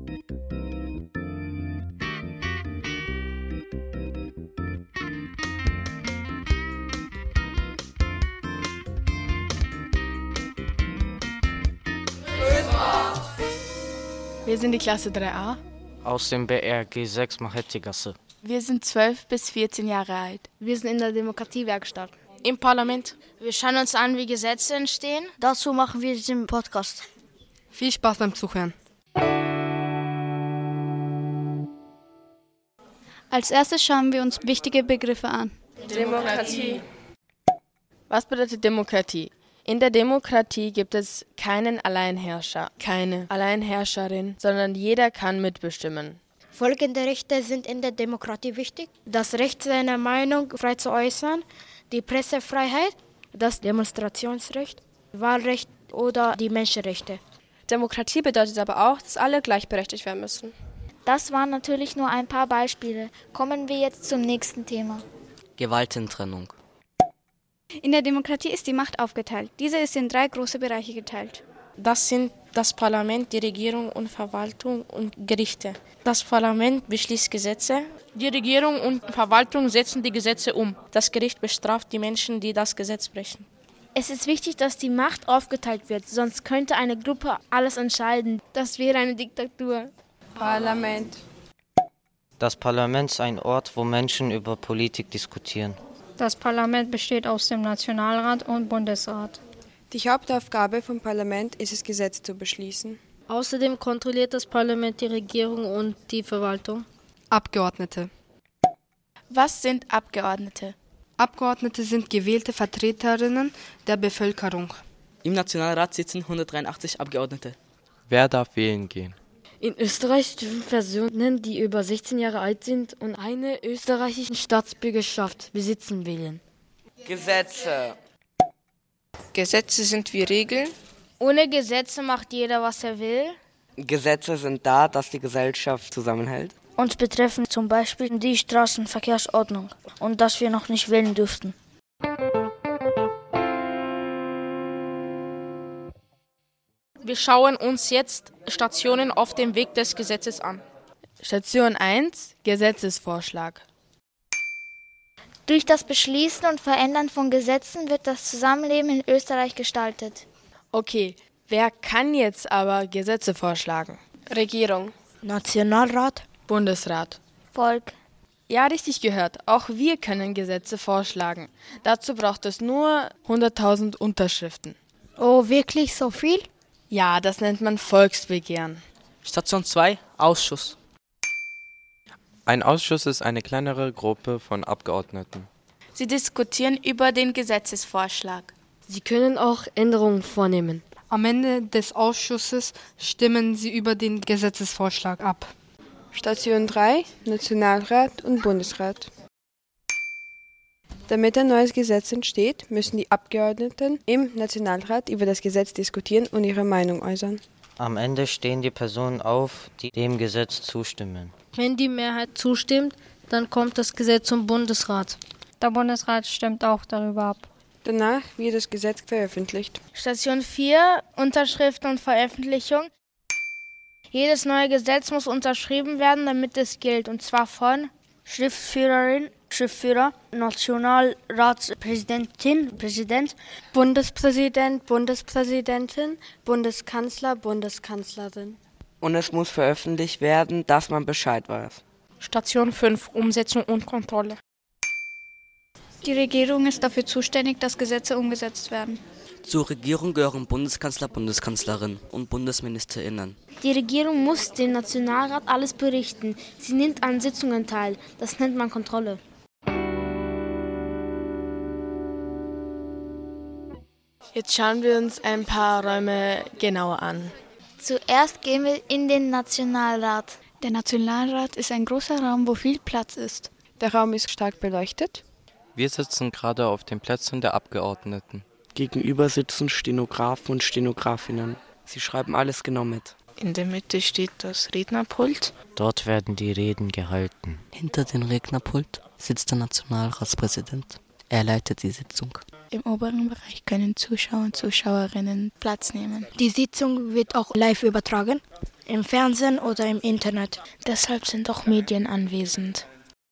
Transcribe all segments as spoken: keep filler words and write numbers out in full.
Wir sind die Klasse drei a. Aus dem B R G sechs Machetti-Gasse. Wir sind zwölf bis vierzehn Jahre alt. Wir sind in der Demokratiewerkstatt. Im Parlament. Wir schauen uns an, wie Gesetze entstehen. Dazu machen wir diesen Podcast. Viel Spaß beim Zuhören. Als erstes schauen wir uns wichtige Begriffe an. Demokratie. Was bedeutet Demokratie? In der Demokratie gibt es keinen Alleinherrscher, keine Alleinherrscherin, sondern jeder kann mitbestimmen. Folgende Rechte sind in der Demokratie wichtig: das Recht, seine Meinung frei zu äußern, die Pressefreiheit, das Demonstrationsrecht, Wahlrecht oder die Menschenrechte. Demokratie bedeutet aber auch, dass alle gleichberechtigt werden müssen. Das waren natürlich nur ein paar Beispiele. Kommen wir jetzt zum nächsten Thema. Gewaltentrennung. In der Demokratie ist die Macht aufgeteilt. Diese ist in drei große Bereiche geteilt. Das sind das Parlament, die Regierung und Verwaltung und Gerichte. Das Parlament beschließt Gesetze. Die Regierung und Verwaltung setzen die Gesetze um. Das Gericht bestraft die Menschen, die das Gesetz brechen. Es ist wichtig, dass die Macht aufgeteilt wird, sonst könnte eine Gruppe alles entscheiden. Das wäre eine Diktatur. Parlament. Das Parlament ist ein Ort, wo Menschen über Politik diskutieren. Das Parlament besteht aus dem Nationalrat und Bundesrat. Die Hauptaufgabe vom Parlament ist es, Gesetze zu beschließen. Außerdem kontrolliert das Parlament die Regierung und die Verwaltung. Abgeordnete. Was sind Abgeordnete? Abgeordnete sind gewählte Vertreterinnen der Bevölkerung. Im Nationalrat sitzen hundertdreiundachtzig Abgeordnete. Wer darf wählen gehen? In Österreich dürfen Personen, die über sechzehn Jahre alt sind und eine österreichische Staatsbürgerschaft besitzen, wählen. Gesetze. Gesetze sind wie Regeln. Ohne Gesetze macht jeder, was er will. Gesetze sind da, dass die Gesellschaft zusammenhält. Uns betreffen zum Beispiel die Straßenverkehrsordnung und dass wir noch nicht wählen dürften. Wir schauen uns jetzt Stationen auf dem Weg des Gesetzes an. Station eins, Gesetzesvorschlag. Durch das Beschließen und Verändern von Gesetzen wird das Zusammenleben in Österreich gestaltet. Okay, wer kann jetzt aber Gesetze vorschlagen? Regierung. Nationalrat. Bundesrat. Volk. Ja, richtig gehört. Auch wir können Gesetze vorschlagen. Dazu braucht es nur hunderttausend Unterschriften. Oh, wirklich so viel? Ja, das nennt man Volksbegehren. Station zwei, Ausschuss. Ein Ausschuss ist eine kleinere Gruppe von Abgeordneten. Sie diskutieren über den Gesetzesvorschlag. Sie können auch Änderungen vornehmen. Am Ende des Ausschusses stimmen sie über den Gesetzesvorschlag ab. Station drei, Nationalrat und Bundesrat. Damit ein neues Gesetz entsteht, müssen die Abgeordneten im Nationalrat über das Gesetz diskutieren und ihre Meinung äußern. Am Ende stehen die Personen auf, die dem Gesetz zustimmen. Wenn die Mehrheit zustimmt, dann kommt das Gesetz zum Bundesrat. Der Bundesrat stimmt auch darüber ab. Danach wird das Gesetz veröffentlicht. Station vier, Unterschriften und Veröffentlichung. Jedes neue Gesetz muss unterschrieben werden, damit es gilt, und zwar von Schriftführerin, Schriftführer, Nationalratspräsidentin, Präsident, Bundespräsident, Bundespräsidentin, Bundeskanzler, Bundeskanzlerin. Und es muss veröffentlicht werden, dass man Bescheid weiß. Station fünf, Umsetzung und Kontrolle. Die Regierung ist dafür zuständig, dass Gesetze umgesetzt werden. Zur Regierung gehören Bundeskanzler, Bundeskanzlerin und BundesministerInnen. Die Regierung muss dem Nationalrat alles berichten. Sie nimmt an Sitzungen teil. Das nennt man Kontrolle. Jetzt schauen wir uns ein paar Räume genauer an. Zuerst gehen wir in den Nationalrat. Der Nationalrat ist ein großer Raum, wo viel Platz ist. Der Raum ist stark beleuchtet. Wir sitzen gerade auf den Plätzen der Abgeordneten. Gegenüber sitzen Stenografen und Stenografinnen. Sie schreiben alles genau mit. In der Mitte steht das Rednerpult. Dort werden die Reden gehalten. Hinter dem Rednerpult sitzt der Nationalratspräsident. Er leitet die Sitzung. Im oberen Bereich können Zuschauer und Zuschauerinnen Platz nehmen. Die Sitzung wird auch live übertragen. Im Fernsehen oder im Internet. Deshalb sind auch Medien anwesend.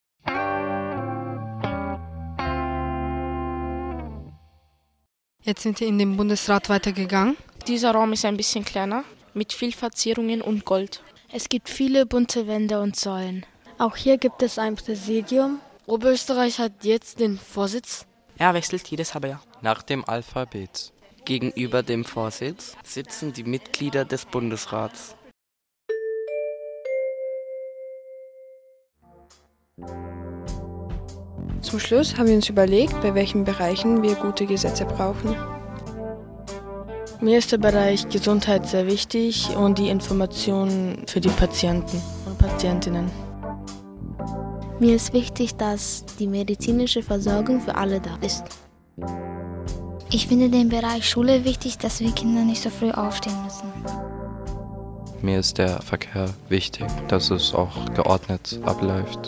Jetzt sind wir in den Bundesrat weitergegangen. Dieser Raum ist ein bisschen kleiner, mit viel Verzierungen und Gold. Es gibt viele bunte Wände und Säulen. Auch hier gibt es ein Präsidium. Oberösterreich hat jetzt den Vorsitz. Er wechselt jedes halbe Jahr. Nach dem Alphabet. Gegenüber dem Vorsitz sitzen die Mitglieder des Bundesrats. Zum Schluss haben wir uns überlegt, bei welchen Bereichen wir gute Gesetze brauchen. Mir ist der Bereich Gesundheit sehr wichtig und die Informationen für die Patienten und Patientinnen. Mir ist wichtig, dass die medizinische Versorgung für alle da ist. Ich finde den Bereich Schule wichtig, dass wir Kinder nicht so früh aufstehen müssen. Mir ist der Verkehr wichtig, dass es auch geordnet abläuft.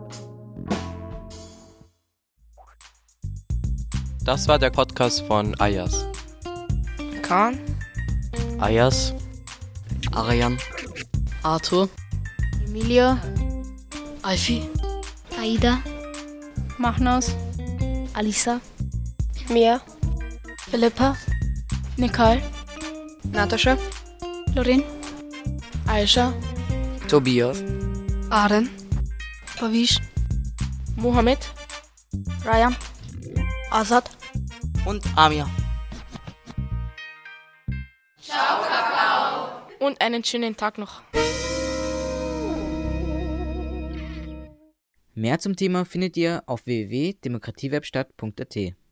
Das war der Podcast von Ayas. Kahn, Ayas, Arian, Arthur, Emilia, Alfie, Aida, Mahnaus, Alisa, Mia, Philippa, Nicole, Natascha, Lorin, Aisha, Tobias, Aren, Pavish, Mohammed, Ryan, Azad und Amia. Ciao, Kakao. Und einen schönen Tag noch. Mehr zum Thema findet ihr auf w w w punkt demokratiewerkstatt punkt a t.